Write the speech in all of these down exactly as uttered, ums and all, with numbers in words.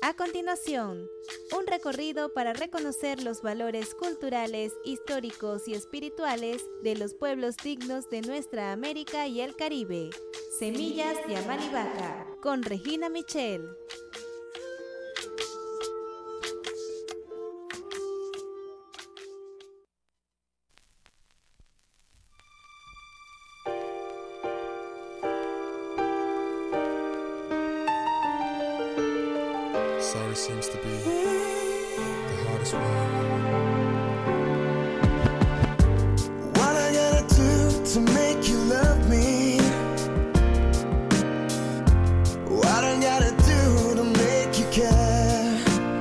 A continuación, un recorrido para reconocer los valores culturales, históricos y espirituales de los pueblos dignos de nuestra América y el Caribe. Semillas de Amalivaca, con Regina Michel. Sorry seems to be the hardest word. What I gotta do to make you love me? What I gotta do to make you care?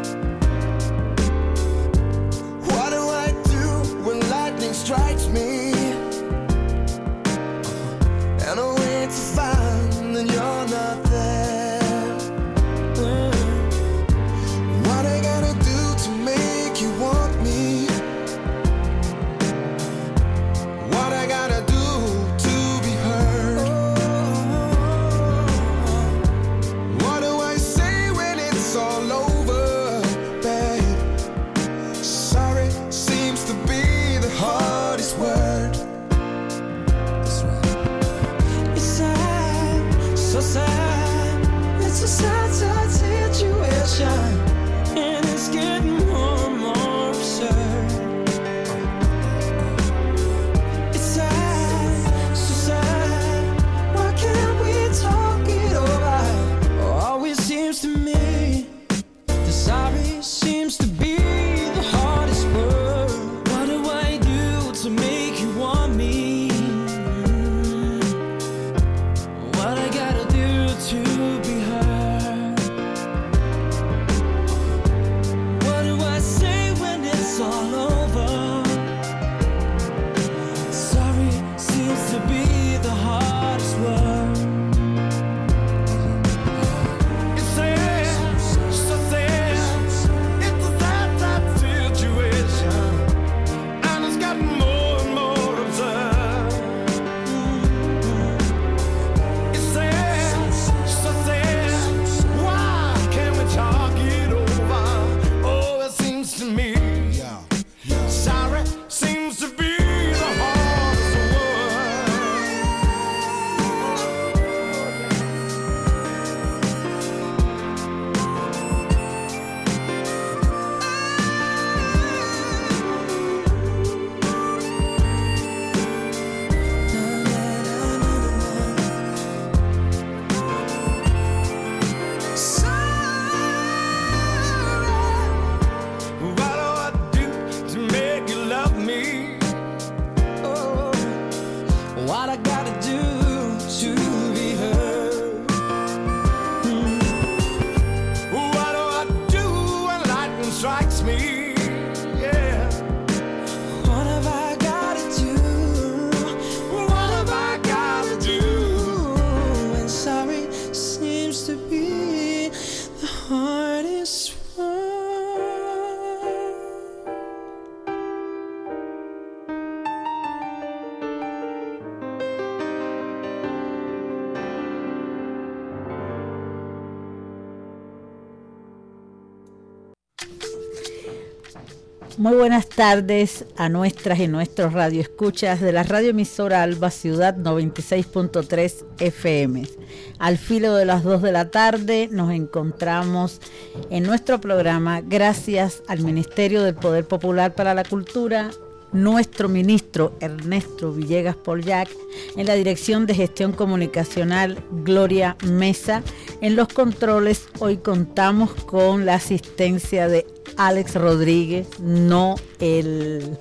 What do I do when lightning strikes me? And I wait to find that you're not there. And it's getting more and more absurd. It's sad, so sad. Why can't we talk it over? Oh, always seems to me the sorry seems to be the hardest word. What do I do to make you want me? What I gotta do to be heard? All over. Sorry seems to be the hardest word. It's sad, so sad. It's a sad, sad situation, and it's gotten more and more absurd. It's sad, so sad. Why can't we talk it over? Oh, it seems to me sorry seems to be the hardest Muy buenas tardes a nuestras y nuestros radioescuchas de la radioemisora Alba Ciudad noventa y seis punto tres F M. Al filo de las dos de la tarde nos encontramos en nuestro programa gracias al Ministerio del Poder Popular para la Cultura, nuestro ministro Ernesto Villegas Pollack, en la Dirección de Gestión Comunicacional Gloria Mesa. En los controles hoy contamos con la asistencia de Alex Rodríguez, no el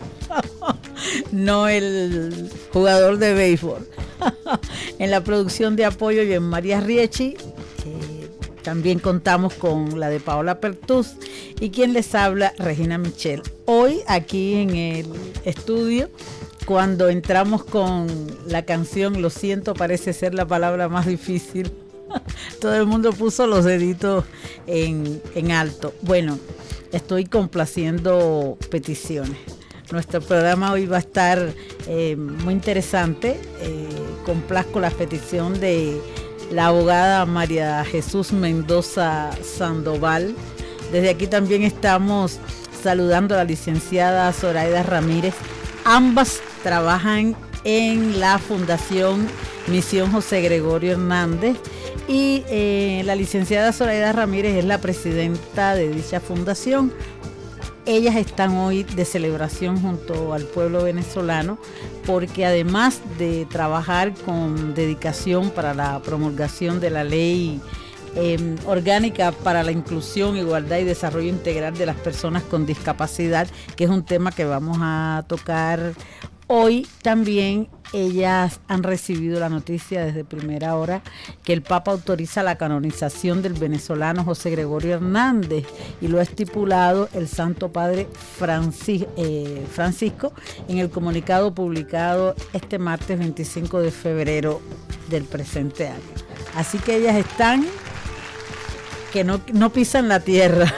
no el jugador de béisbol. En la producción de apoyo y en María Riechi, eh, también contamos con la de Paola Pertús y quien les habla, Regina Michel. Hoy aquí en el estudio, cuando entramos con la canción Lo siento parece ser la palabra más difícil, todo el mundo puso los deditos en, en alto. Bueno, estoy complaciendo peticiones. Nuestro programa hoy va a estar eh, muy interesante. Eh, complazco la petición de la abogada María Jesús Mendoza Sandoval. Desde aquí también estamos saludando a la licenciada Zoraida Ramírez. Ambas trabajan en la Fundación Misión José Gregorio Hernández y eh, la licenciada Zoraida Ramírez es la presidenta de dicha fundación. Ellas están hoy de celebración junto al pueblo venezolano porque además de trabajar con dedicación para la promulgación de la ley eh, orgánica para la inclusión, igualdad y desarrollo integral de las personas con discapacidad, que es un tema que vamos a tocar hoy, también ellas han recibido la noticia desde primera hora que el Papa autoriza la canonización del venezolano José Gregorio Hernández y lo ha estipulado el Santo Padre Francis, eh, Francisco en el comunicado publicado este martes veinticinco de febrero del presente año. Así que ellas están que no, no pisan la tierra.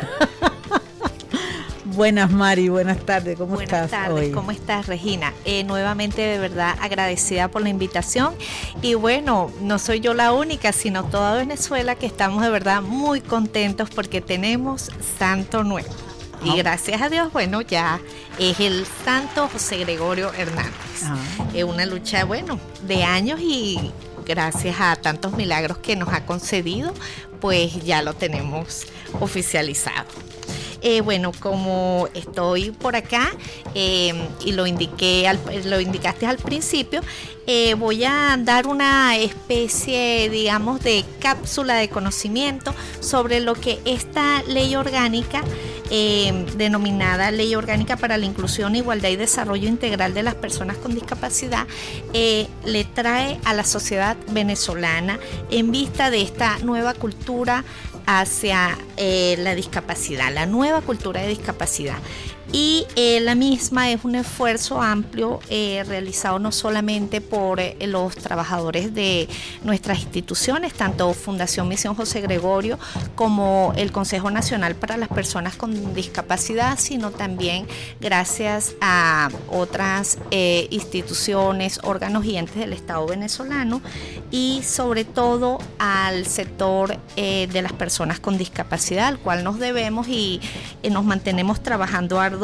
Buenas, Mari, buenas tardes, ¿cómo buenas estás tardes, hoy? ¿Cómo estás, Regina? Eh, nuevamente, de verdad, agradecida por la invitación. Y bueno, no soy yo la única, sino toda Venezuela, que estamos de verdad muy contentos porque tenemos santo nuevo. Ah. Y gracias a Dios, bueno, ya es el santo José Gregorio Hernández. Ah. Es una lucha, bueno, de años y gracias a tantos milagros que nos ha concedido, pues ya lo tenemos oficializado. Eh, bueno, como estoy por acá eh, y lo indiqué, al, lo indicaste al principio, eh, voy a dar una especie, digamos, de cápsula de conocimiento sobre lo que esta ley orgánica, eh, denominada Ley Orgánica para la Inclusión, Igualdad y Desarrollo Integral de las Personas con Discapacidad, eh, le trae a la sociedad venezolana en vista de esta nueva cultura hacia eh, la discapacidad, la nueva cultura de discapacidad. Y eh, la misma es un esfuerzo amplio eh, realizado no solamente por eh, los trabajadores de nuestras instituciones, tanto Fundación Misión José Gregorio como el Consejo Nacional para las Personas con Discapacidad, sino también gracias a otras eh, instituciones, órganos y entes del Estado venezolano y sobre todo al sector eh, de las personas con discapacidad, al cual nos debemos y eh, nos mantenemos trabajando arduamente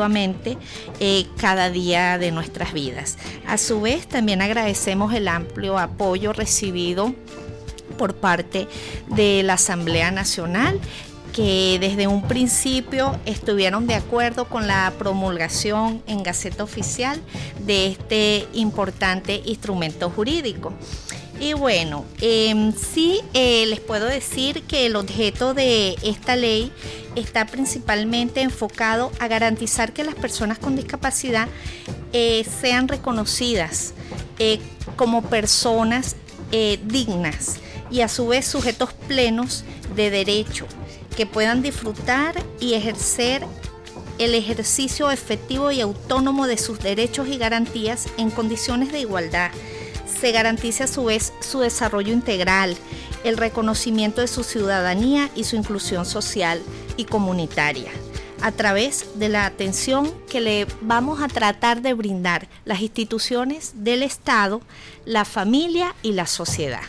Eh, cada día de nuestras vidas. A su vez, también agradecemos el amplio apoyo recibido por parte de la Asamblea Nacional, que desde un principio estuvieron de acuerdo con la promulgación en Gaceta Oficial de este importante instrumento jurídico. Y bueno, eh, sí eh, les puedo decir que el objeto de esta ley está principalmente enfocado a garantizar que las personas con discapacidad eh, sean reconocidas eh, como personas eh, dignas y a su vez sujetos plenos de derecho, que puedan disfrutar y ejercer el ejercicio efectivo y autónomo de sus derechos y garantías en condiciones de igualdad. Se garantice a su vez su desarrollo integral, el reconocimiento de su ciudadanía y su inclusión social y comunitaria, a través de la atención que le vamos a tratar de brindar las instituciones del Estado, la familia y la sociedad.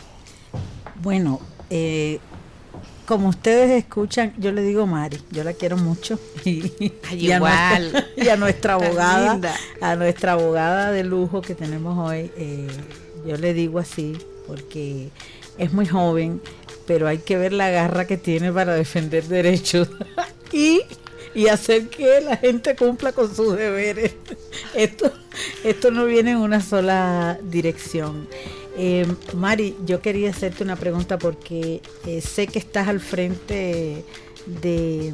Bueno, eh, como ustedes escuchan, yo le digo Mari, yo la quiero mucho y, Ay, y, a, igual. nuestra, y a nuestra abogada, linda. a nuestra abogada de lujo que tenemos hoy, eh, yo le digo así porque es muy joven, pero hay que ver la garra que tiene para defender derechos y, y hacer que la gente cumpla con sus deberes. Esto, esto no viene en una sola dirección. Eh, Mari, yo quería hacerte una pregunta porque eh, sé que estás al frente de,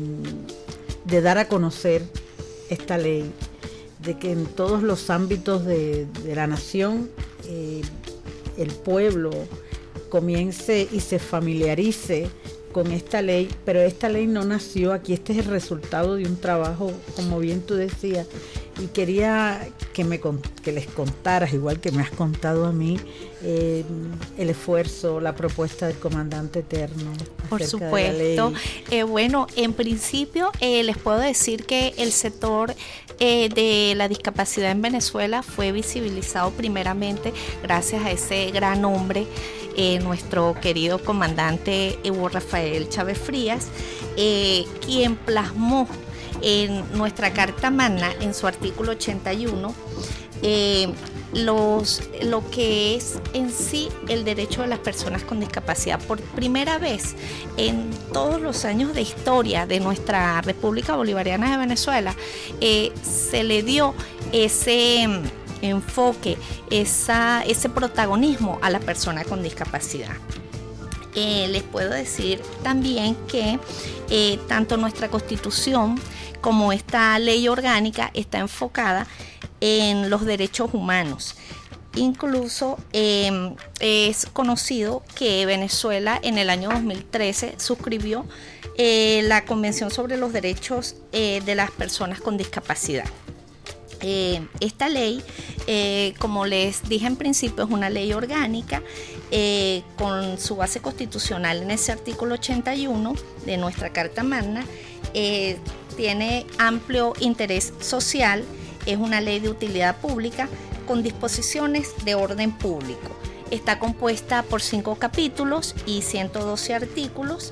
de dar a conocer esta ley, de que en todos los ámbitos de, de la nación eh, el pueblo comience y se familiarice con esta ley, pero esta ley no nació aquí, este es el resultado de un trabajo, como bien tú decías, y quería que, me, que les contaras, igual que me has contado a mí, eh, el esfuerzo, la propuesta del comandante Eterno. Por supuesto. Eh, bueno, en principio eh, les puedo decir que el sector eh, de la discapacidad en Venezuela fue visibilizado primeramente gracias a ese gran hombre, eh, nuestro querido comandante Hugo Rafael Chávez Frías, eh, quien plasmó en nuestra Carta Magna, en su artículo ochenta y uno, eh, los, lo que es en sí el derecho de las personas con discapacidad. Por primera vez en todos los años de historia de nuestra República Bolivariana de Venezuela, eh, se le dio ese enfoque, esa, ese protagonismo a la persona con discapacidad. Eh, les puedo decir también que eh, tanto nuestra Constitución como esta ley orgánica está enfocada en los derechos humanos. Incluso eh, es conocido que Venezuela en el año dos mil trece suscribió eh, la Convención sobre los Derechos eh, de las Personas con Discapacidad. Eh, esta ley, eh, como les dije en principio, es una ley orgánica eh, con su base constitucional en ese artículo ochenta y uno de nuestra Carta Magna. Eh, tiene amplio interés social, es una ley de utilidad pública con disposiciones de orden público. Está compuesta por cinco capítulos y ciento doce artículos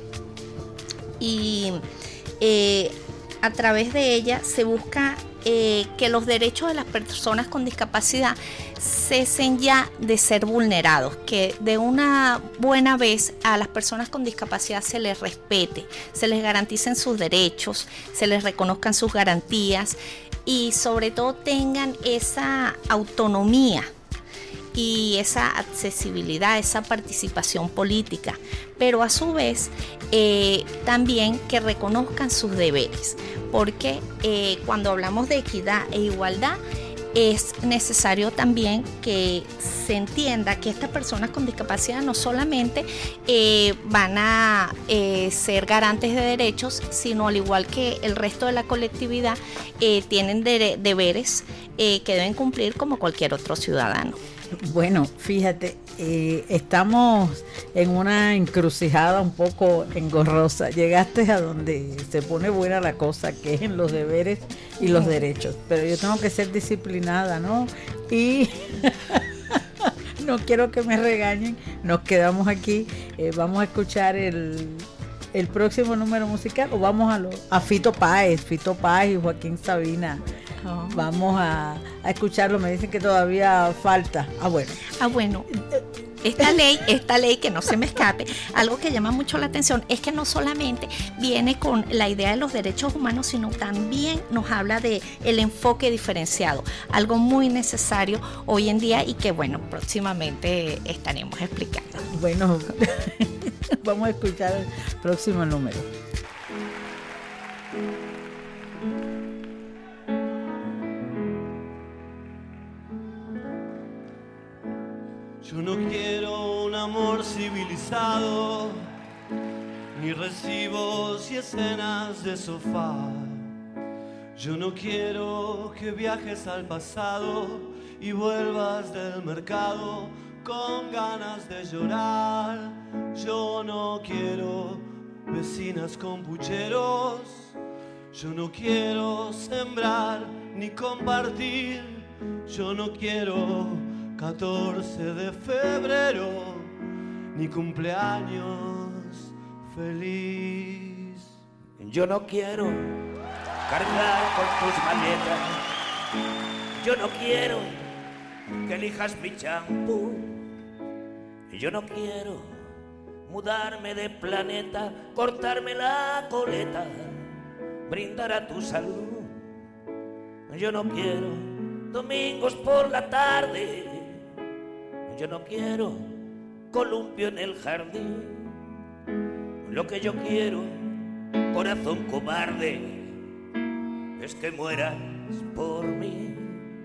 y eh, a través de ella se busca eh, que los derechos de las personas con discapacidad cesen ya de ser vulnerados, que de una buena vez a las personas con discapacidad se les respete, se les garanticen sus derechos, se les reconozcan sus garantías y sobre todo tengan esa autonomía y esa accesibilidad, esa participación política, pero a su vez eh, también que reconozcan sus deberes, porque eh, cuando hablamos de equidad e igualdad es necesario también que se entienda que estas personas con discapacidad no solamente eh, van a eh, ser garantes de derechos, sino al igual que el resto de la colectividad eh, tienen de- deberes eh, que deben cumplir como cualquier otro ciudadano. Bueno, fíjate, eh, estamos en una encrucijada un poco engorrosa. Llegaste a donde se pone buena la cosa, que es en los deberes y los derechos. Pero yo tengo que ser disciplinada, ¿no? Y no quiero que me regañen. Nos quedamos aquí. Eh, vamos a escuchar el, el próximo número musical o vamos a, lo, a Fito Páez, Fito Páez y Joaquín Sabina. Oh. Vamos a, a escucharlo. Me dicen que todavía falta. Ah, bueno. Ah, bueno. Esta ley, esta ley que no se me escape, algo que llama mucho la atención es que no solamente viene con la idea de los derechos humanos, sino también nos habla de el enfoque diferenciado, algo muy necesario hoy en día y que bueno, próximamente estaremos explicando. Bueno, vamos a escuchar el próximo número. Yo no quiero un amor civilizado, ni recibos y escenas de sofá. Yo no quiero que viajes al pasado y vuelvas del mercado con ganas de llorar. Yo no quiero vecinas con pucheros. Yo no quiero sembrar ni compartir. Yo no quiero catorce de febrero, ni cumpleaños feliz. Yo no quiero cargar con tus maletas. Yo no quiero que elijas mi champú. Yo no quiero mudarme de planeta, cortarme la coleta, brindar a tu salud. Yo no quiero domingos por la tarde. Yo no quiero columpio en el jardín. Lo que yo quiero, corazón cobarde, es que mueras por mí.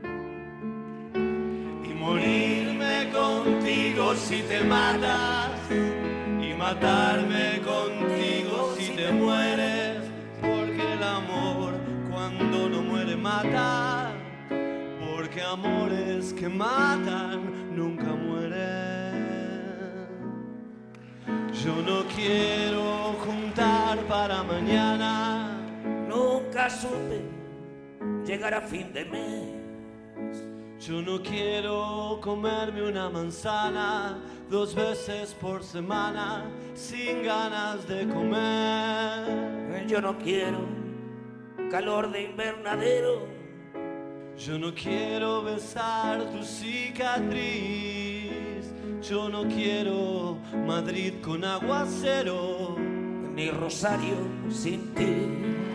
Y morirme contigo si te matas, y matarme contigo si te mueres, porque el amor cuando no muere mata. amores que matan nunca mueren. Yo no quiero juntar para mañana. Nunca supe llegar a fin de mes. Yo no quiero comerme una manzana dos veces por semana sin ganas de comer. Yo no quiero calor de invernadero. Yo no quiero besar tu cicatriz. Yo no quiero Madrid con aguacero, ni Rosario sin ti.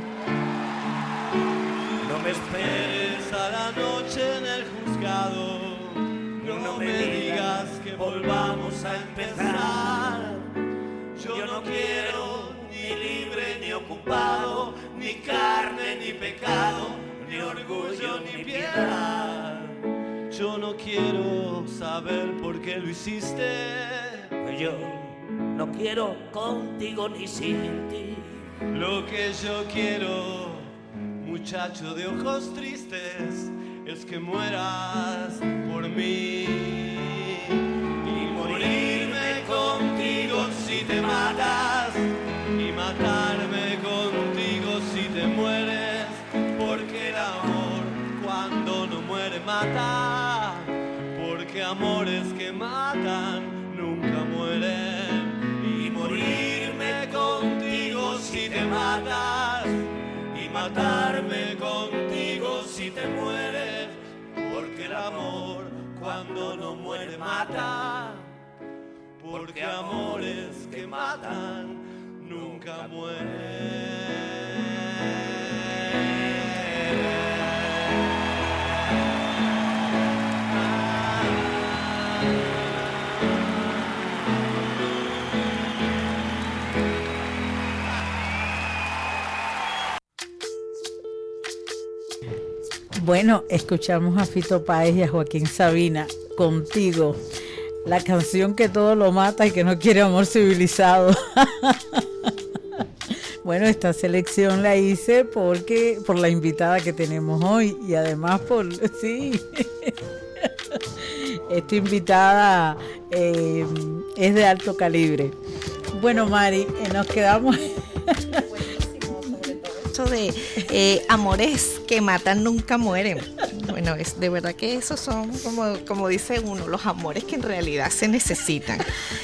No me esperes a la noche en el juzgado. No, no me digas que volvamos a empezar. Yo, Yo no quiero ni libre ni ocupado, ni carne ni pecado, ni orgullo ni piedad. Yo no quiero saber por qué lo hiciste. Yo no quiero contigo ni sin ti. Lo que yo quiero, muchacho de ojos tristes, es que mueras por mí. Y morirme contigo si te matas, y matarme contigo si te mueres, porque el amor cuando no muere mata, porque amores que matan nunca mueren. Y morirme contigo si te matas, y matarme contigo si te mueres, porque el amor cuando no muere mata, porque amores que matan nunca mueren. Bueno, escuchamos a Fito Páez y a Joaquín Sabina, Contigo, la canción que todo lo mata y que no quiere amor civilizado. Bueno, esta selección la hice porque por la invitada que tenemos hoy y además por, sí, esta invitada eh, es de alto calibre. Bueno, Mari, eh, nos quedamos... de eh, amores que matan nunca mueren. Bueno, es de verdad que esos son, como, como dice uno, los amores que en realidad se necesitan.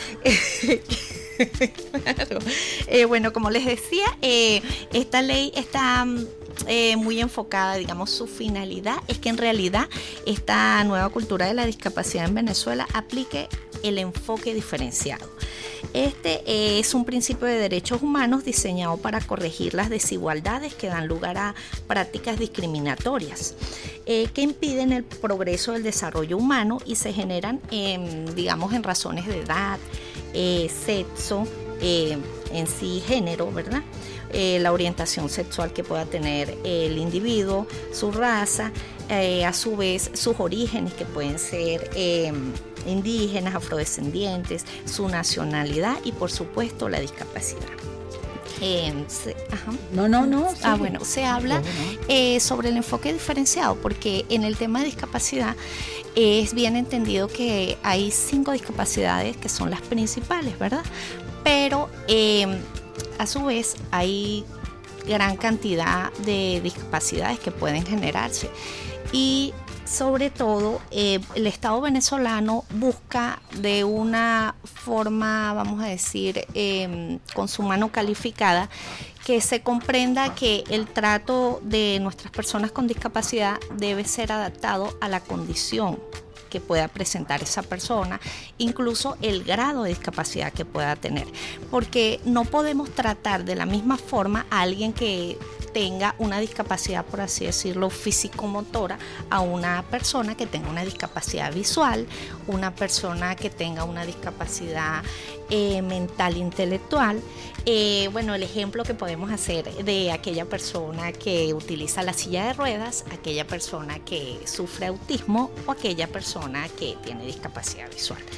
Claro. Eh, bueno, como les decía, eh, esta ley está eh, muy enfocada, digamos, su finalidad es que en realidad esta nueva cultura de la discapacidad en Venezuela aplique el enfoque diferenciado. Este eh, es un principio de derechos humanos diseñado para corregir las desigualdades que dan lugar a prácticas discriminatorias eh, que impiden el progreso del desarrollo humano y se generan, eh, digamos, en razones de edad, eh, sexo, eh, en sí género, ¿verdad? Eh, la orientación sexual que pueda tener el individuo, su raza, eh, a su vez sus orígenes que pueden ser eh, indígenas, afrodescendientes, su nacionalidad y por supuesto la discapacidad. Eh, se, ajá. No, no, no. Sí. Ah, bueno, se habla eh, sobre el enfoque diferenciado porque en el tema de discapacidad eh, es bien entendido que hay cinco discapacidades que son las principales, ¿verdad? Pero eh, a su vez hay gran cantidad de discapacidades que pueden generarse y sobre todo eh, el Estado venezolano busca de una forma, vamos a decir, eh, con su mano calificada, que se comprenda que el trato de nuestras personas con discapacidad debe ser adaptado a la condición que pueda presentar esa persona, incluso el grado de discapacidad que pueda tener, porque no podemos tratar de la misma forma a alguien que tenga una discapacidad, por así decirlo, físico-motora, a una persona que tenga una discapacidad visual, una persona que tenga una discapacidad eh, mental intelectual. Eh, bueno, el ejemplo que podemos hacer de aquella persona que utiliza la silla de ruedas, aquella persona que sufre autismo o aquella persona que tiene discapacidad visual.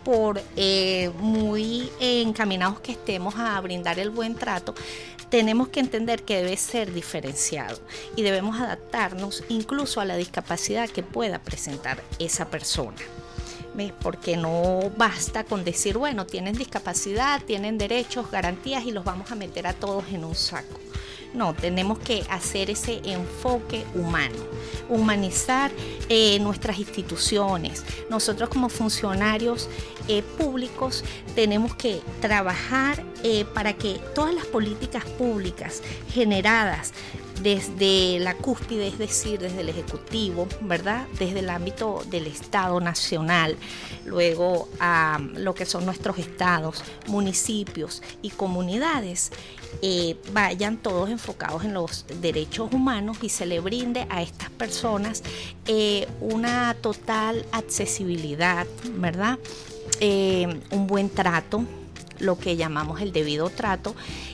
por eh, muy encaminados que estemos a brindar el buen trato, tenemos que entender que debe ser diferenciado y debemos adaptarnos incluso a la discapacidad que pueda presentar esa persona. ¿Ves? Porque no basta con decir, bueno, tienen discapacidad, tienen derechos, garantías y los vamos a meter a todos en un saco. No, tenemos que hacer ese enfoque humano, humanizar eh, nuestras instituciones. Nosotros como funcionarios eh, públicos tenemos que trabajar eh, para que todas las políticas públicas generadas desde la cúspide, es decir, desde el Ejecutivo, ¿verdad? Desde el ámbito del Estado nacional, luego a lo que son nuestros estados, municipios y comunidades, eh, vayan todos enfocados en los derechos humanos y se le brinde a estas personas eh, una total accesibilidad, ¿verdad? Eh, un buen trato, lo que llamamos el debido trato.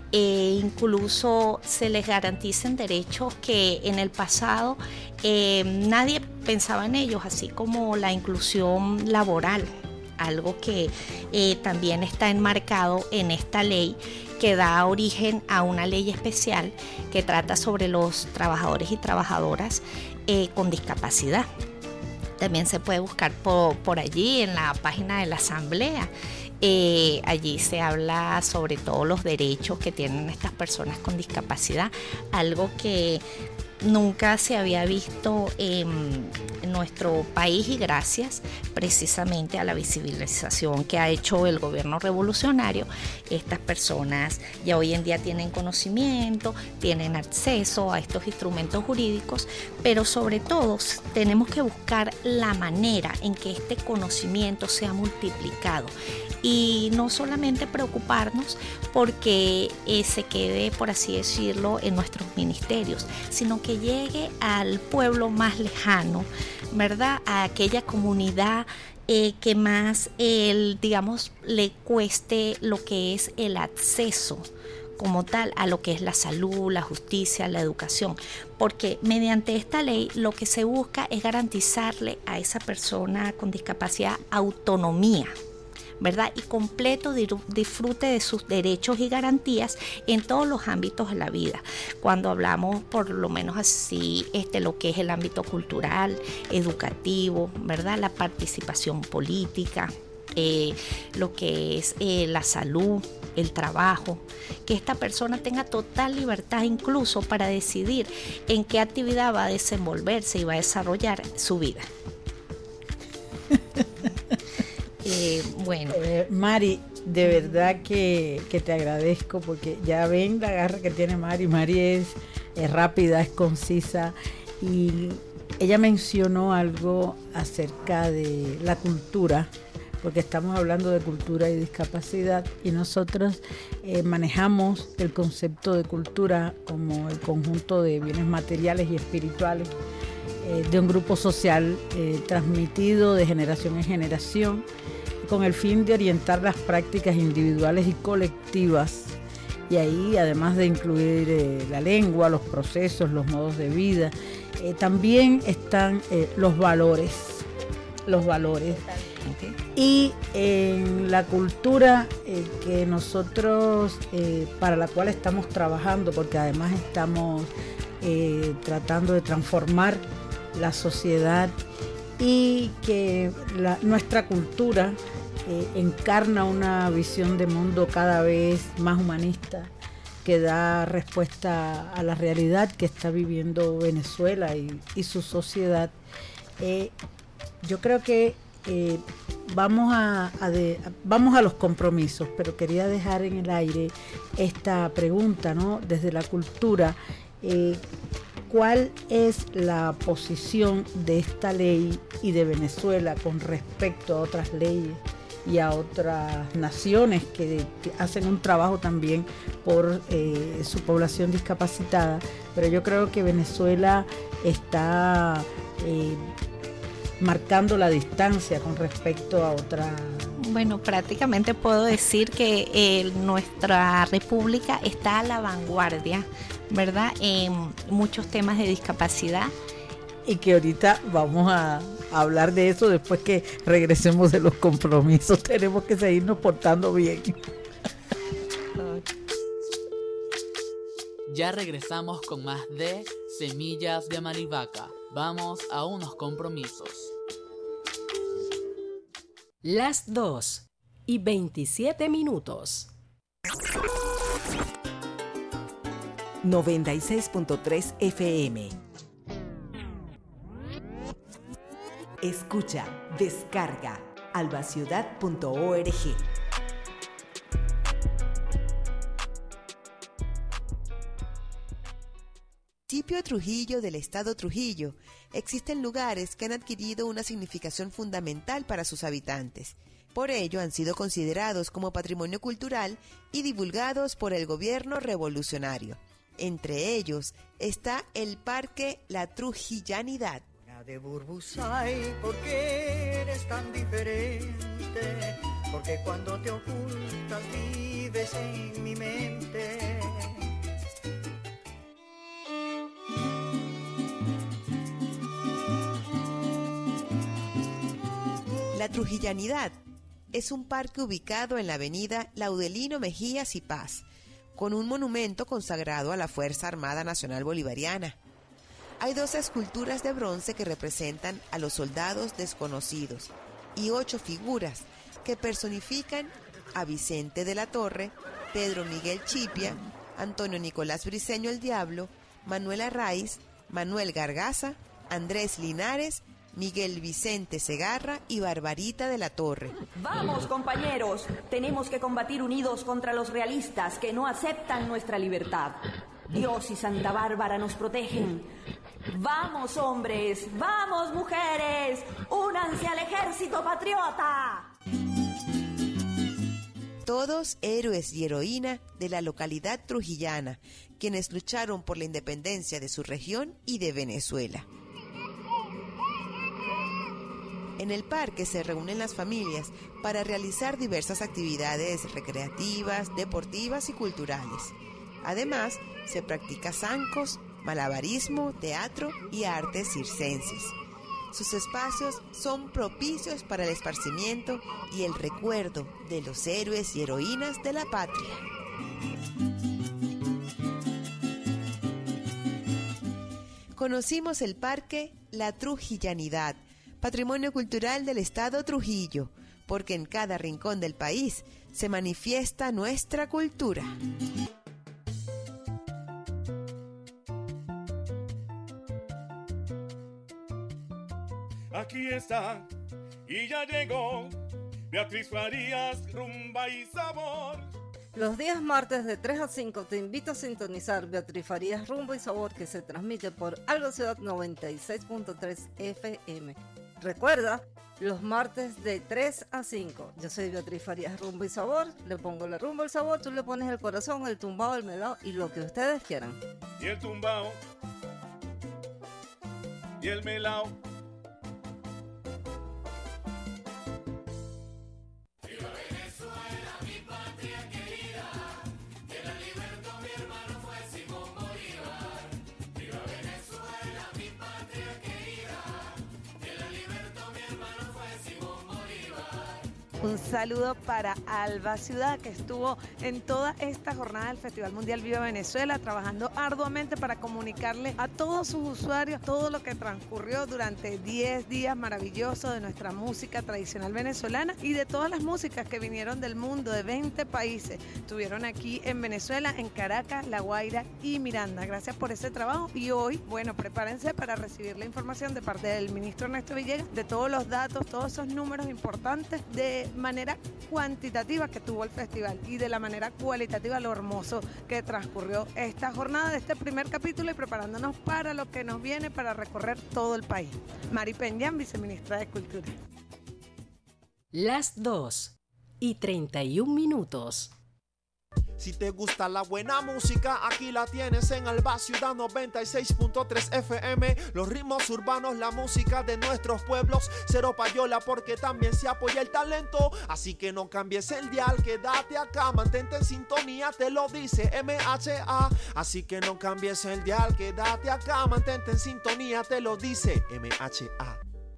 E incluso se les garanticen derechos que en el pasado eh, nadie pensaba en ellos, así como la inclusión laboral, algo que eh, también está enmarcado en esta ley que da origen a una ley especial que trata sobre los trabajadores y trabajadoras eh, con discapacidad. También se puede buscar por, por allí en la página de la Asamblea. Eh, allí se habla sobre todos los derechos que tienen estas personas con discapacidad, algo que nunca se había visto en, en nuestro país y gracias precisamente a la visibilización que ha hecho el gobierno revolucionario. Estas personas ya hoy en día tienen conocimiento, tienen acceso a estos instrumentos jurídicos, pero sobre todo tenemos que buscar la manera en que este conocimiento sea multiplicado y no solamente preocuparnos porque eh, se quede, por así decirlo, en nuestros ministerios, sino que llegue al pueblo más lejano, ¿verdad? A aquella comunidad eh, que más, el, digamos, le cueste lo que es el acceso como tal a lo que es la salud, la justicia, la educación, porque mediante esta ley lo que se busca es garantizarle a esa persona con discapacidad autonomía, ¿verdad? Y completo disfrute de sus derechos y garantías en todos los ámbitos de la vida. Cuando hablamos, por lo menos así, este, lo que es el ámbito cultural, educativo, ¿verdad? La participación política, eh, lo que es eh, la salud, el trabajo, que esta persona tenga total libertad incluso para decidir en qué actividad va a desenvolverse y va a desarrollar su vida. Eh, bueno, eh, Mari, de verdad que, que te agradezco porque ya ven la garra que tiene Mari. Mari es, es rápida, es concisa y ella mencionó algo acerca de la cultura, porque estamos hablando de cultura y discapacidad y nosotros eh, manejamos el concepto de cultura como el conjunto de bienes materiales y espirituales eh, de un grupo social eh, transmitido de generación en generación, con el fin de orientar las prácticas individuales y colectivas, y ahí además de incluir eh, la lengua, los procesos, los modos de vida, eh, también están eh, los valores, los valores. Y en la cultura eh, que nosotros, eh, para la cual estamos trabajando, porque además estamos eh, tratando de transformar la sociedad y que la, nuestra cultura eh, encarna una visión de mundo cada vez más humanista que da respuesta a la realidad que está viviendo Venezuela y, y su sociedad. Eh, yo creo que eh, vamos a, a de, vamos a los compromisos, pero quería dejar en el aire esta pregunta, ¿no? Desde la cultura, eh, ¿cuál es la posición de esta ley y de Venezuela con respecto a otras leyes y a otras naciones que, que hacen un trabajo también por eh, su población discapacitada? Pero yo creo que Venezuela está eh, marcando la distancia con respecto a otras. Bueno, prácticamente puedo decir que eh, nuestra república está a la vanguardia, ¿verdad? En muchos temas de discapacidad y que ahorita vamos a, a hablar de eso después que regresemos de los compromisos. Tenemos que seguirnos portando bien. Ya regresamos con más de Semillas de Marivaca. Vamos a unos compromisos. Las dos y veintisiete minutos. noventa y seis punto tres F M. Escucha, descarga, albaciudad punto org. Municipio Trujillo del estado Trujillo, existen lugares que han adquirido una significación fundamental para sus habitantes. Por ello han sido considerados como patrimonio cultural y divulgados por el gobierno revolucionario. Entre ellos está el Parque La Trujillanidad. De Burbusay, ¿por qué eres tan diferente? Porque cuando te ocultas vives en mi mente. La Trujillanidad es un parque ubicado en la avenida Laudelino Mejías y Paz, con un monumento consagrado a la Fuerza Armada Nacional Bolivariana. Hay dos esculturas de bronce que representan a los soldados desconocidos y ocho figuras que personifican a Vicente de la Torre, Pedro Miguel Chipia, Antonio Nicolás Briceño el Diablo, Manuel Arraiz, Manuel Gargaza, Andrés Linares, Miguel Vicente Segarra y Barbarita de la Torre. Vamos, compañeros, tenemos que combatir unidos contra los realistas que no aceptan nuestra libertad. Dios y Santa Bárbara nos protegen. Vamos, hombres, vamos, mujeres, únanse al ejército patriota. Todos héroes y heroína de la localidad trujillana, quienes lucharon por la independencia de su región y de Venezuela. En el parque se reúnen las familias para realizar diversas actividades recreativas, deportivas y culturales. Además, se practica zancos, malabarismo, teatro y artes circenses. Sus espacios son propicios para el esparcimiento y el recuerdo de los héroes y heroínas de la patria. Conocimos el parque La Trujillanidad, patrimonio cultural del estado Trujillo, porque en cada rincón del país se manifiesta nuestra cultura. Aquí está, y ya llegó, Beatriz Farías, rumba y sabor. Los días martes de tres a cinco te invito a sintonizar Beatriz Farías, rumba y sabor, que se transmite por Alba Ciudad noventa y seis punto tres F M. Recuerda, los martes de tres a cinco. Yo soy Beatriz Farías, rumba y sabor. Le pongo la rumba al sabor, tú le pones el corazón, el tumbao, el melao y lo que ustedes quieran. Y el tumbao, y el melao. Un saludo para Alba Ciudad, que estuvo en toda esta jornada del Festival Mundial Viva Venezuela, trabajando arduamente para comunicarle a todos sus usuarios todo lo que transcurrió durante diez días maravillosos de nuestra música tradicional venezolana y de todas las músicas que vinieron del mundo, de veinte países. Estuvieron aquí en Venezuela, en Caracas, La Guaira y Miranda. Gracias por ese trabajo y hoy, bueno, prepárense para recibir la información de parte del ministro Ernesto Villegas de todos los datos, todos esos números importantes de manera cuantitativa que tuvo el festival y de la manera cualitativa lo hermoso que transcurrió esta jornada de este primer capítulo y preparándonos para lo que nos viene para recorrer todo el país. Mari Peñán, viceministra de Cultura. Las dos y treinta y un minutos. Si te gusta la buena música, aquí la tienes en Alba Ciudad noventa y seis punto tres F M. Los ritmos urbanos, la música de nuestros pueblos. Cero payola porque también se apoya el talento. Así que no cambies el dial, quédate acá, mantente en sintonía, te lo dice M H A. Así que no cambies el dial, quédate acá, mantente en sintonía, te lo dice M H A.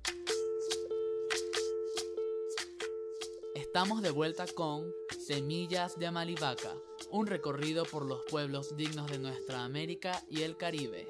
Estamos de vuelta con Semillas de Amalivaca, un recorrido por los pueblos dignos de nuestra América y el Caribe.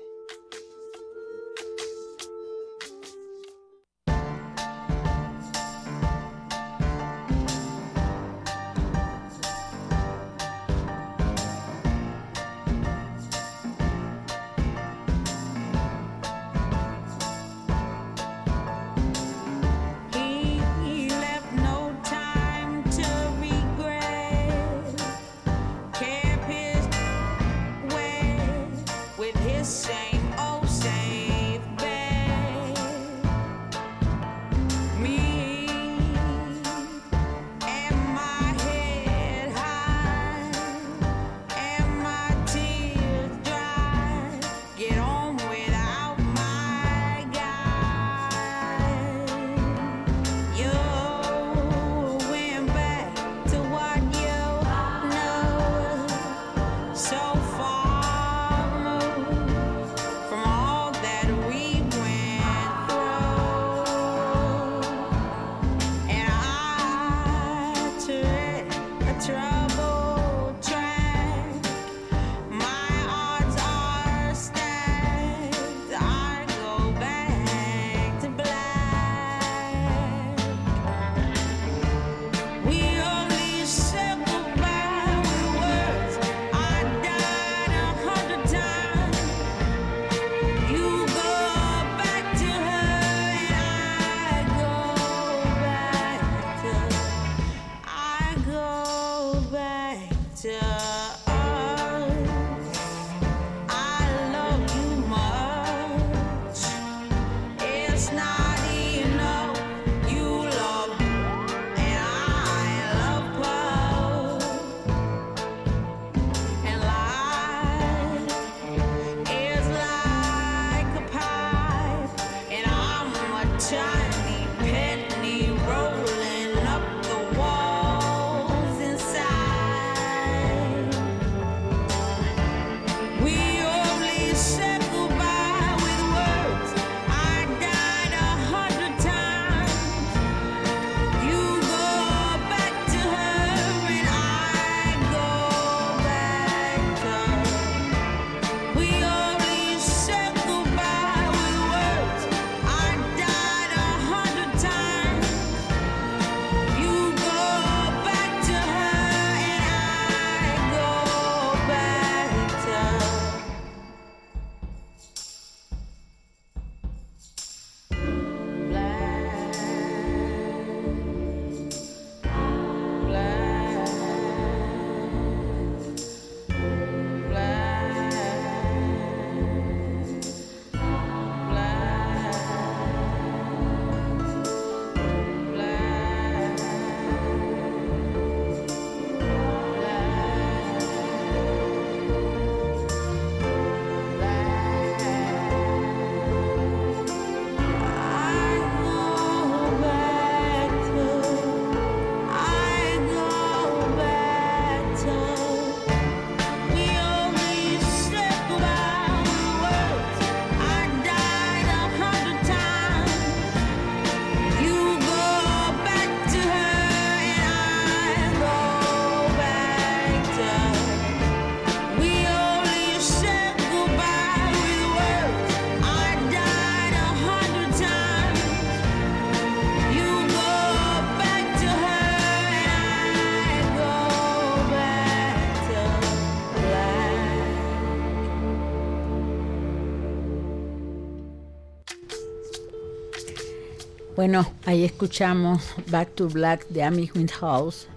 Bueno, ahí escuchamos Back to Black de Amy Winehouse,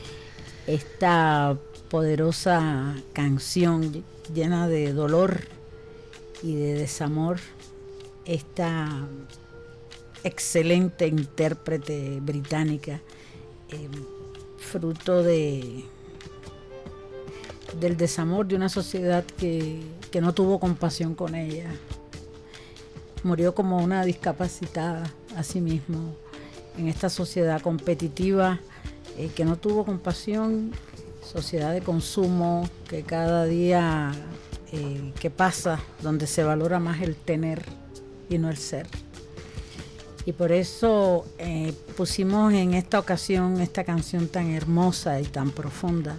esta poderosa canción llena de dolor y de desamor, esta excelente intérprete británica, eh, fruto de, del desamor de una sociedad que, que no tuvo compasión con ella. Murió como una discapacitada a sí mismo en esta sociedad competitiva eh, que no tuvo compasión, sociedad de consumo que cada día eh, que pasa, donde se valora más el tener y no el ser. Y por eso eh, pusimos en esta ocasión esta canción tan hermosa y tan profunda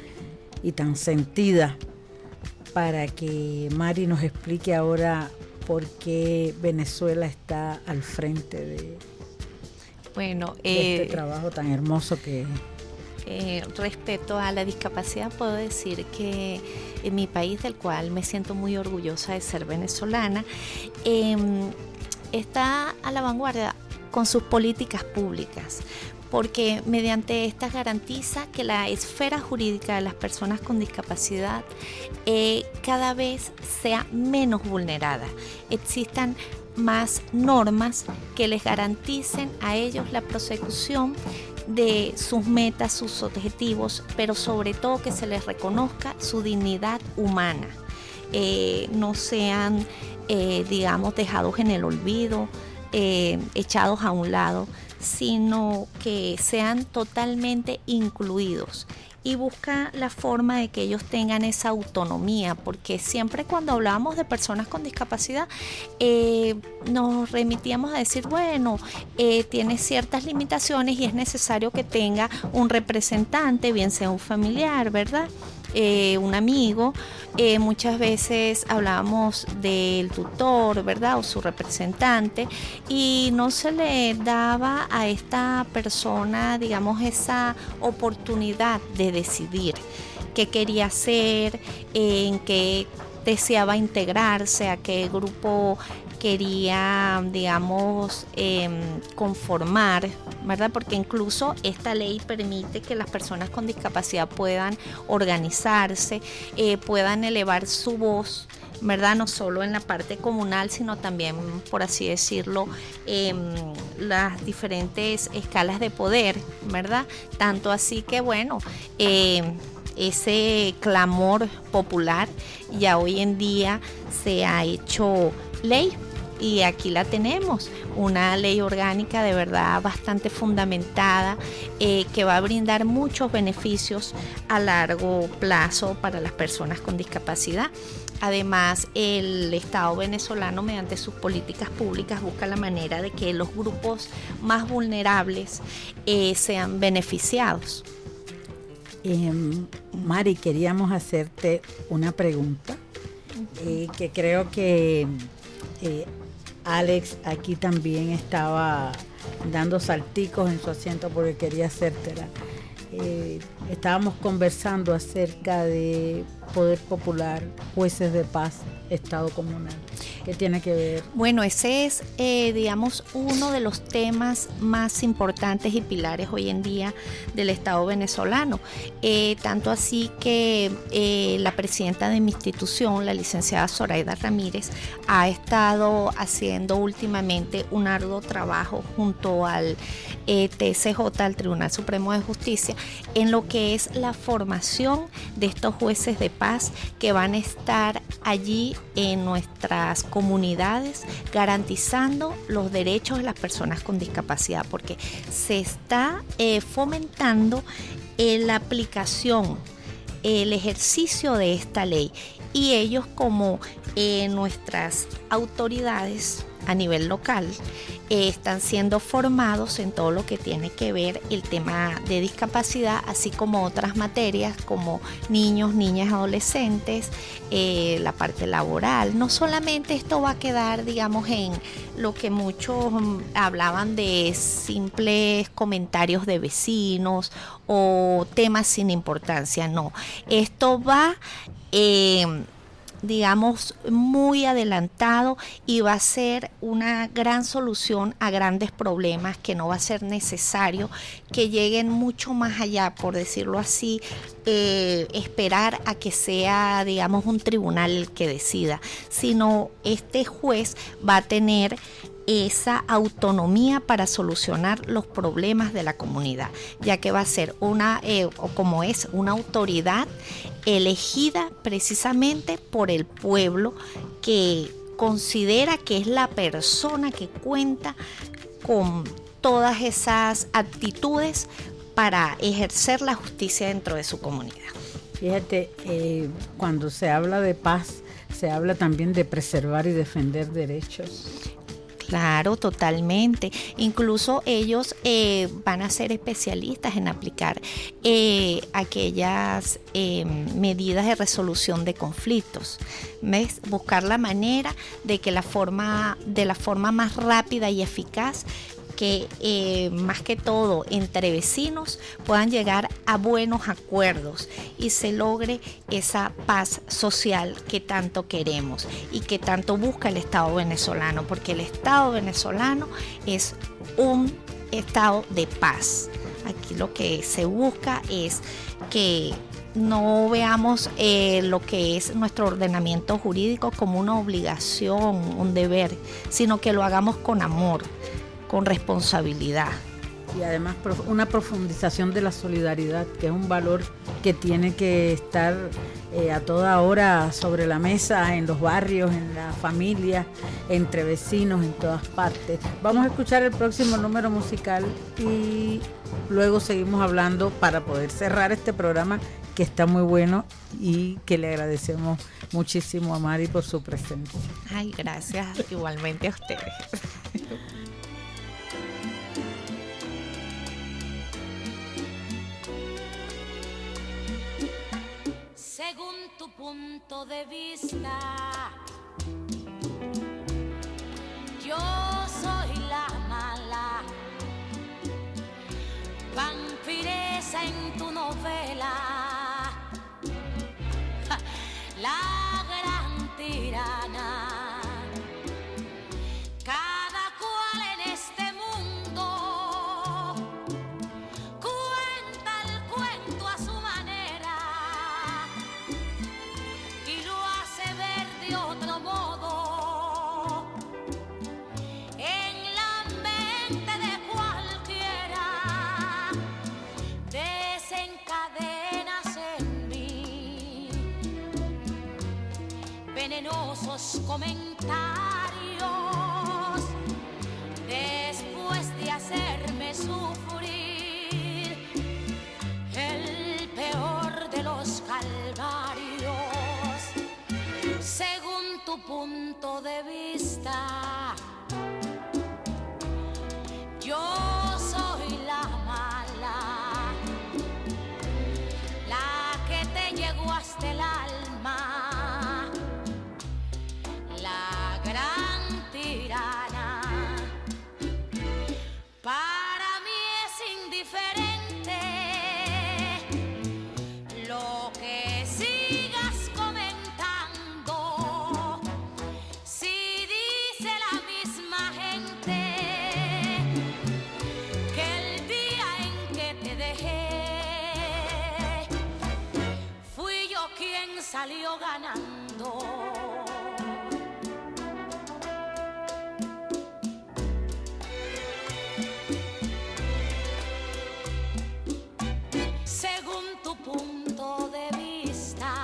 y tan sentida, para que Mari nos explique ahora por qué Venezuela está al frente de, bueno, de eh, este trabajo tan hermoso que... Eh, respecto a la discapacidad, puedo decir que en mi país, del cual me siento muy orgullosa de ser venezolana, eh, está a la vanguardia con sus políticas públicas, porque mediante estas garantiza que la esfera jurídica de las personas con discapacidad eh, cada vez sea menos vulnerada. Existan más normas que les garanticen a ellos la prosecución de sus metas, sus objetivos, pero sobre todo que se les reconozca su dignidad humana, eh, no sean, eh, digamos, dejados en el olvido, eh, echados a un lado, sino que sean totalmente incluidos. Y busca la forma de que ellos tengan esa autonomía, porque siempre cuando hablábamos de personas con discapacidad eh, nos remitíamos a decir, bueno, eh, tiene ciertas limitaciones y es necesario que tenga un representante, bien sea un familiar, ¿verdad? Eh, un amigo. Eh, muchas veces hablábamos del tutor, ¿verdad? O su representante, y no se le daba a esta persona, digamos, esa oportunidad de decidir qué quería hacer, en qué deseaba integrarse, a qué grupo quería, digamos, eh, conformar, ¿verdad? Porque incluso esta ley permite que las personas con discapacidad puedan organizarse, eh, puedan elevar su voz, ¿verdad? No solo en la parte comunal, sino también, por así decirlo, eh, las diferentes escalas de poder, ¿verdad? Tanto así que, bueno, eh, ese clamor popular ya hoy en día se ha hecho ley. Y aquí la tenemos, una ley orgánica de verdad bastante fundamentada, eh, que va a brindar muchos beneficios a largo plazo para las personas con discapacidad. Además, el Estado venezolano, mediante sus políticas públicas, busca la manera de que los grupos más vulnerables eh, sean beneficiados. Eh, Mari, queríamos hacerte una pregunta eh, que creo que... Eh, Alex aquí también estaba dando salticos en su asiento porque quería hacértela. Eh, estábamos conversando acerca de poder popular, jueces de paz, Estado comunal. ¿Qué tiene que ver? Bueno, ese es, eh, digamos, uno de los temas más importantes y pilares hoy en día del Estado venezolano. Eh, tanto así que eh, la presidenta de mi institución, la licenciada Zoraida Ramírez, ha estado haciendo últimamente un arduo trabajo junto al eh, T S J, al Tribunal Supremo de Justicia, en lo que es la formación de estos jueces de paz que van a estar allí en nuestras comunidades garantizando los derechos de las personas con discapacidad, porque se está eh, fomentando eh, la aplicación, el ejercicio de esta ley, y ellos como eh, nuestras autoridades a nivel local eh, están siendo formados en todo lo que tiene que ver el tema de discapacidad, así como otras materias como niños, niñas, adolescentes, eh, la parte laboral. No solamente esto va a quedar, digamos, en lo que muchos um, hablaban de simples comentarios de vecinos o temas sin importancia, no. Esto va... Eh, digamos, muy adelantado y va a ser una gran solución a grandes problemas, que no va a ser necesario que lleguen mucho más allá, por decirlo así, eh, esperar a que sea, digamos, un tribunal el que decida, sino este juez va a tener esa autonomía para solucionar los problemas de la comunidad, ya que va a ser una, eh, o como es, una autoridad elegida precisamente por el pueblo, que considera que es la persona que cuenta con todas esas actitudes para ejercer la justicia dentro de su comunidad. Fíjate, eh, cuando se habla de paz, se habla también de preservar y defender derechos. Claro, totalmente. Incluso ellos eh, van a ser especialistas en aplicar eh, aquellas eh, medidas de resolución de conflictos. ¿Ves? Buscar la manera de que la forma, de la forma más rápida y eficaz, que eh, más que todo entre vecinos puedan llegar a buenos acuerdos y se logre esa paz social que tanto queremos y que tanto busca el Estado venezolano, porque el Estado venezolano es un estado de paz. Aquí lo que se busca es que no veamos eh, lo que es nuestro ordenamiento jurídico como una obligación, un deber, sino que lo hagamos con amor, con responsabilidad. Y además una profundización de la solidaridad, que es un valor que tiene que estar eh, a toda hora sobre la mesa, en los barrios, en la familia, entre vecinos, en todas partes. Vamos a escuchar el próximo número musical y luego seguimos hablando para poder cerrar este programa, que está muy bueno y que le agradecemos muchísimo a Mari por su presencia. Ay, gracias igualmente a ustedes. Según tu punto de vista, yo soy la mala, vampiresa en tu novela, la gran tirana. Cada cual en este mundo cuenta el cuento a su manera y lo hace ver de otro modo en la mente de cualquiera. Desencadenas en mí venenosos comentarios después de hacerme sufrir el peor de los calvarios. Según tu punto de vista, yo soy la mala, la que te llegó hasta el alma, la gran tirana. Para mí es indiferente lo que sigas comentando, si dice la misma gente que el día en que te dejé fui yo quien salió ganando. Según tu punto de vista,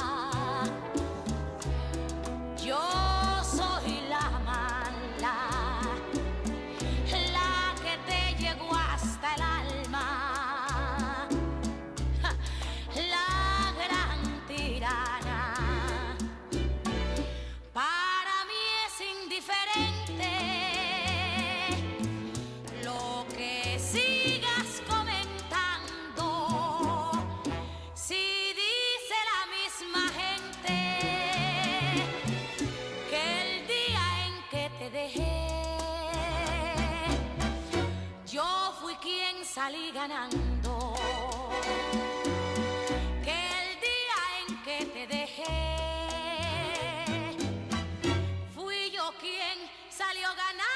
yo soy la mala, la que te llegó hasta el alma, la gran tirana. Para mí es indiferente lo que sigas comentando, si dice la misma gente que el día en que te dejé yo fui quien salí ganando, que el día en que te dejé fui yo quien salió ganando.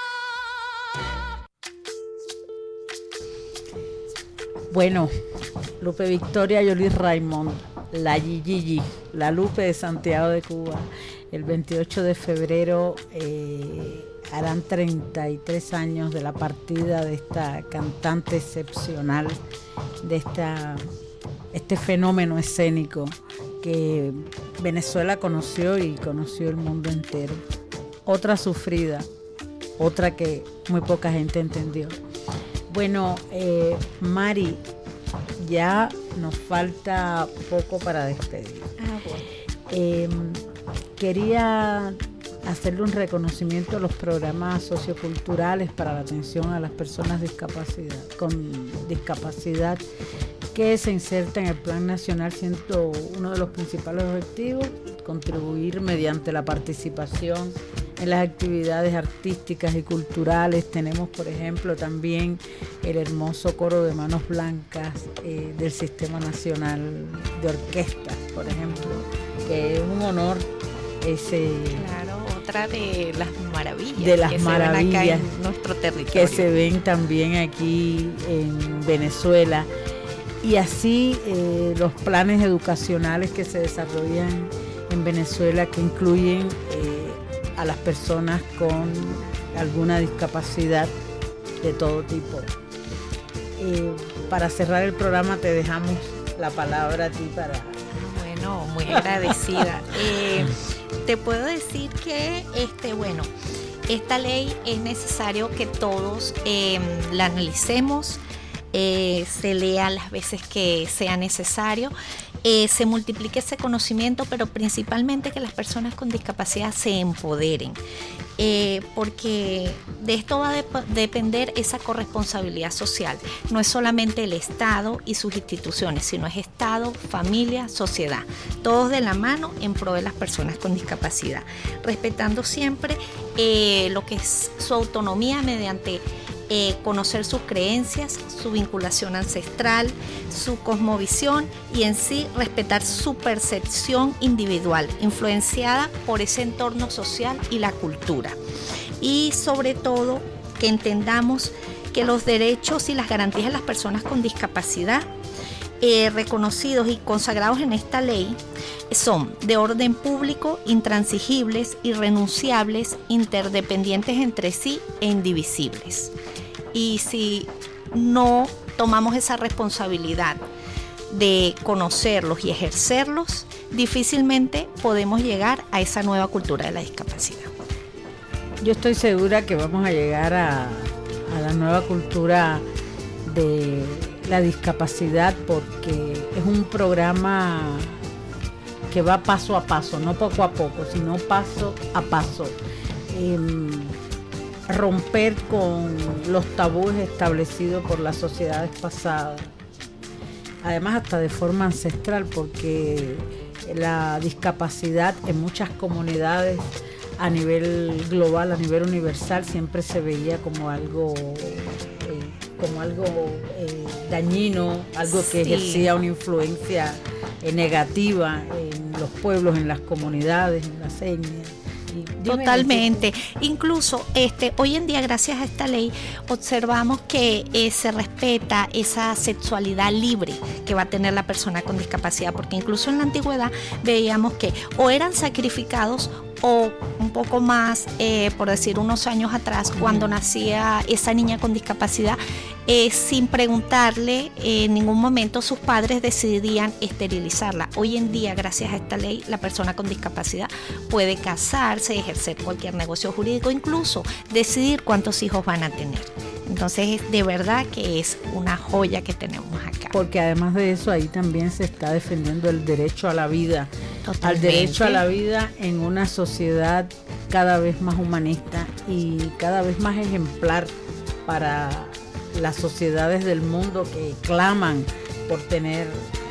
Bueno, Lupe Victoria Yolis Raymond, la Gigi, la Lupe de Santiago de Cuba, el veintiocho de febrero eh, harán treinta y tres años de la partida de esta cantante excepcional, de esta este fenómeno escénico que Venezuela conoció y conoció el mundo entero. Otra sufrida, otra que muy poca gente entendió. Bueno, eh, Mari, ya nos falta poco para despedir. Ah, bueno. Eh, quería hacerle un reconocimiento a los programas socioculturales para la atención a las personas discapacidad, con discapacidad que se inserta en el Plan Nacional, siendo uno de los principales objetivos contribuir mediante la participación en las actividades artísticas y culturales. Tenemos, por ejemplo, también el hermoso coro de manos blancas eh, del Sistema Nacional de Orquestas, por ejemplo, que es un honor ese... Claro, otra de las maravillas de las que maravillas se ven acá en nuestro territorio. Que se ven también aquí en Venezuela. Y así eh, los planes educacionales que se desarrollan en Venezuela, que incluyen eh, a las personas con alguna discapacidad de todo tipo. Eh, para cerrar el programa te dejamos la palabra a ti para... Bueno, muy agradecida. eh, te puedo decir que, este, bueno, esta ley es necesario que todos eh, la analicemos, eh, se lea las veces que sea necesario, eh, se multiplique ese conocimiento, pero principalmente que las personas con discapacidad se empoderen, eh, porque de esto va a dep- depender esa corresponsabilidad social. No es solamente el Estado y sus instituciones, sino es Estado, familia, sociedad, todos de la mano en pro de las personas con discapacidad, respetando siempre eh, lo que es su autonomía mediante Eh, conocer sus creencias, su vinculación ancestral, su cosmovisión y en sí respetar su percepción individual, influenciada por ese entorno social y la cultura. Y sobre todo que entendamos que los derechos y las garantías de las personas con discapacidad eh, reconocidos y consagrados en esta ley son de orden público, intransigibles, irrenunciables, interdependientes entre sí e indivisibles. Y si no tomamos esa responsabilidad de conocerlos y ejercerlos, difícilmente podemos llegar a esa nueva cultura de la discapacidad. Yo estoy segura que vamos a llegar a, a la nueva cultura de la discapacidad, porque es un programa que va paso a paso, no poco a poco, sino paso a paso. Eh, romper con los tabúes establecidos por las sociedades pasadas, además hasta de forma ancestral, porque la discapacidad en muchas comunidades a nivel global, a nivel universal, siempre se veía como algo eh, como algo eh, dañino, algo que Sí. ejercía una influencia eh, negativa en los pueblos, en las comunidades, en las etnias. Y dime, Totalmente. Incluso este, hoy en día, gracias a esta ley, observamos que eh, se respeta esa sexualidad libre que va a tener la persona con discapacidad, porque incluso en la antigüedad veíamos que o eran sacrificados o un poco más, eh, por decir unos años atrás, cuando nacía esa niña con discapacidad, eh, sin preguntarle eh, en ningún momento sus padres decidían esterilizarla. Hoy en día, gracias a esta ley, la persona con discapacidad puede casarse, ejercer cualquier negocio jurídico, incluso decidir cuántos hijos van a tener. Entonces, de verdad que es una joya que tenemos acá. Porque además de eso, ahí también se está defendiendo el derecho a la vida, Totalmente. al derecho a la vida en una sociedad cada vez más humanista y cada vez más ejemplar para las sociedades del mundo que claman por tener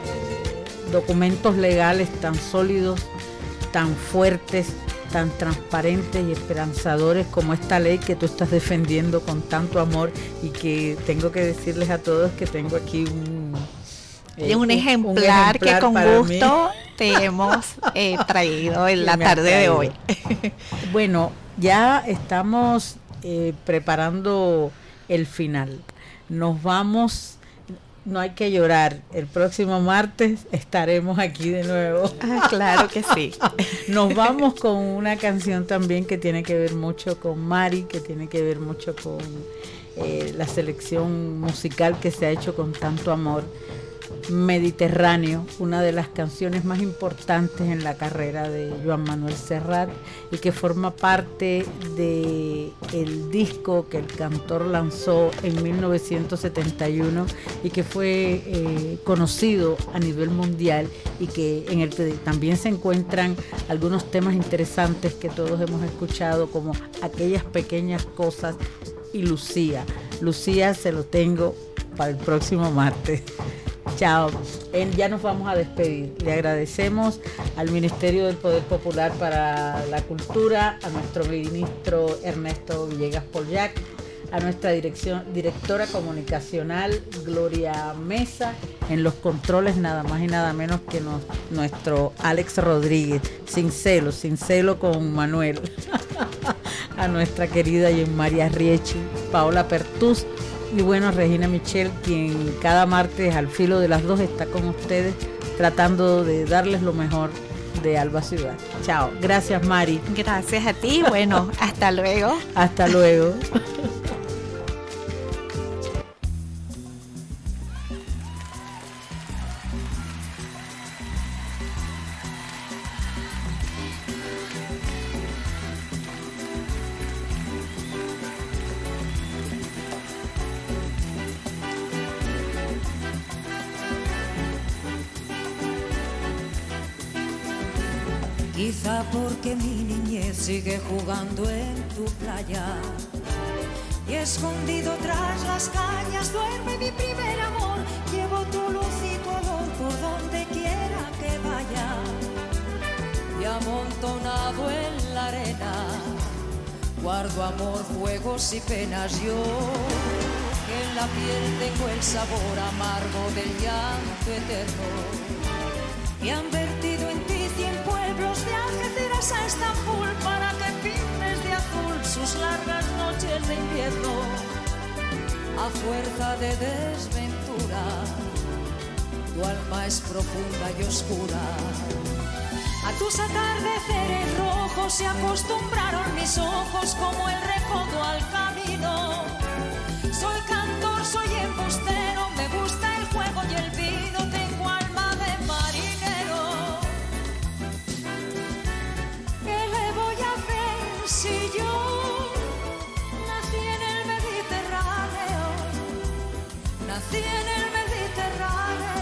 eh, documentos legales tan sólidos, tan fuertes, tan transparentes y esperanzadores como esta ley que tú estás defendiendo con tanto amor, y que tengo que decirles a todos que tengo aquí un, eh, un, ejemplar, un ejemplar que con gusto mí. te hemos eh, traído en la tarde de hoy. Bueno, ya estamos eh, preparando el final. Nos vamos. No hay que llorar. El próximo martes estaremos aquí de nuevo. Ah, claro que sí. Nos vamos con una canción también que tiene que ver mucho con Mari, que tiene que ver mucho con eh, la selección musical que se ha hecho con tanto amor. Mediterráneo, una de las canciones más importantes en la carrera de Joan Manuel Serrat y que forma parte de el disco que el cantor lanzó en mil novecientos setenta y uno y que fue eh, conocido a nivel mundial y que en el que también se encuentran algunos temas interesantes que todos hemos escuchado, como Aquellas Pequeñas Cosas y Lucía. Lucía se lo tengo para el próximo martes. Chao. Eh, ya nos vamos a despedir. Le agradecemos al Ministerio del Poder Popular para la Cultura, a nuestro ministro Ernesto Villegas Pollack, a nuestra dirección, directora comunicacional Gloria Mesa, en los controles nada más y nada menos que nos, nuestro Alex Rodríguez, sin celo, sin celo con Manuel, a nuestra querida María Riechi, Paola Pertús y bueno, Regina Michel, quien cada martes al filo de las dos está con ustedes tratando de darles lo mejor de Alba Ciudad. Chao. Gracias, Mari. Gracias a ti. Bueno, hasta luego. Hasta luego. Quizá porque mi niñez sigue jugando en tu playa y escondido tras las cañas duerme mi primer amor. Llevo tu luz y tu olor por donde quiera que vaya y amontonado en la arena guardo amor, juegos y penas. Yo que en la piel tengo el sabor amargo del llanto eterno y han vertido en ti cien pueblos de Algeciras a Estambul para que pintes de azul sus largas noches de invierno. A fuerza de desventura, tu alma es profunda y oscura. A tus atardeceres rojos se acostumbraron mis ojos como el recodo al camino. Soy cantor, soy embustero, me gusta el juego y el vino, tengo alma de marinero. ¿Qué le voy a hacer si yo nací en el Mediterráneo? Nací en el Mediterráneo.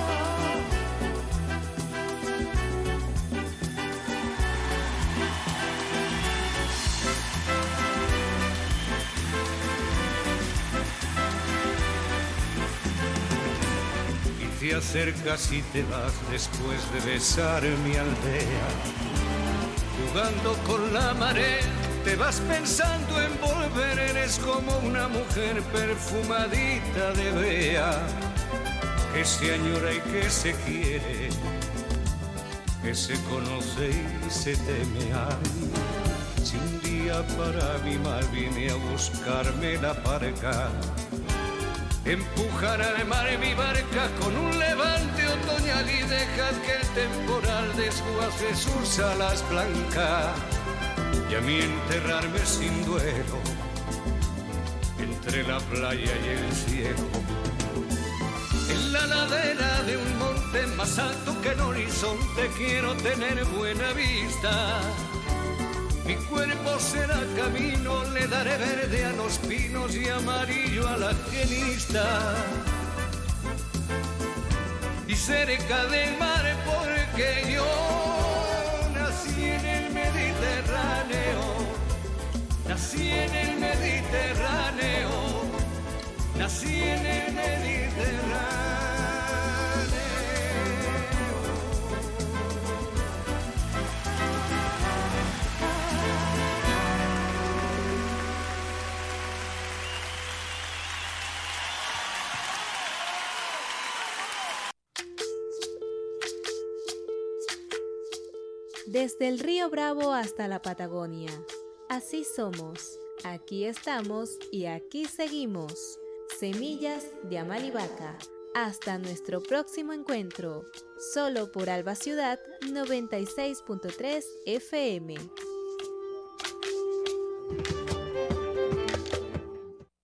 Te acercas y te vas después de besar mi aldea. Jugando con la marea, te vas pensando en volver. Eres como una mujer perfumadita de Bea, que se añora y que se quiere, que se conoce y se teme. Ay, si un día para mi mar viene a buscarme la parca, empujar al mar en mi barca con un levante otoñal y dejad que el temporal desguace sus alas blancas y a mí enterrarme sin duelo entre la playa y el cielo. En la ladera de un monte más alto que el horizonte quiero tener buena vista. Mi cuerpo será camino, le daré verde a los pinos y amarillo a la genista. Y cerca del mar porque yo nací en el Mediterráneo, nací en el Mediterráneo, nací en el Mediterráneo. Desde el Río Bravo hasta la Patagonia, así somos, aquí estamos y aquí seguimos. Semillas de Amalivaca. Hasta nuestro próximo encuentro, solo por Alba Ciudad noventa y seis punto tres F M.